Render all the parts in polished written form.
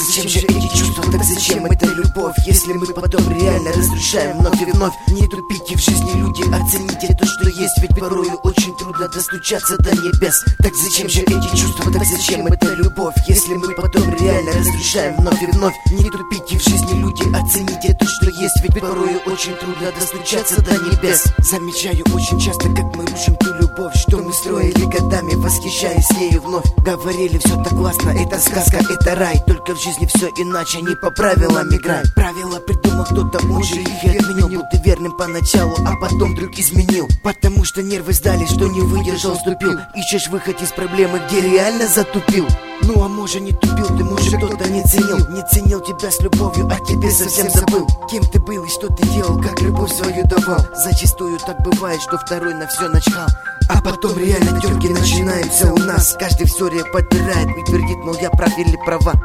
зачем же эти чувства, так зачем эта любовь, если мы потом реально разрушаем вновь и вновь? Не тупите в жизни, люди, оцените то, что есть, ведь порою очень трудно достучаться до небес. Так зачем же эти чувства, так зачем эта любовь, если мы потом реально разрушаем вновь и вновь? Не тупите в жизни, люди, оцените то, что есть, ведь порою очень трудно достучаться до небес. Замечаю очень часто, как мы рушим ту любовь, что мы строили годами, восхищаясь ею вновь. Говорили, все так классно, это сказка, это рай, только в жизни все иначе, не по правилам играй. Правила придумал кто-то, он же их и отменил. Был ты верным поначалу, а потом вдруг изменил, потому что нервы сдали, что не выдержал, ступил. Ищешь выход из проблемы, где реально затупил. Ну а может не тупил ты, может кто-то не ценил тебя с любовью, а тебе совсем забыл. Кем ты был и что ты делал, как любовь свою давал. Зачастую так бывает, что второй на все начхал, а потом реально терки начинаются у нас. Каждый в ссоре подбирает и твердит, мол, я прав или права.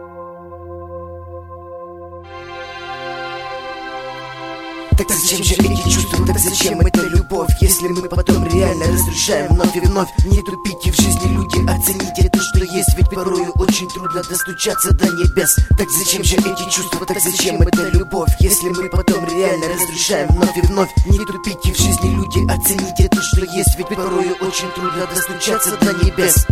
Так зачем же эти чувства, так зачем эта любовь, если мы потом реально разрушаем вновь и вновь? Не тупите в жизни, люди, оцените то, что есть, ведь порою очень трудно достучаться до небес. Так зачем же эти чувства, так зачем эта любовь, если мы потом реально разрушаем вновь и вновь? Не тупите в жизни, люди, оцените то, что есть, ведь порою очень трудно достучаться до небес.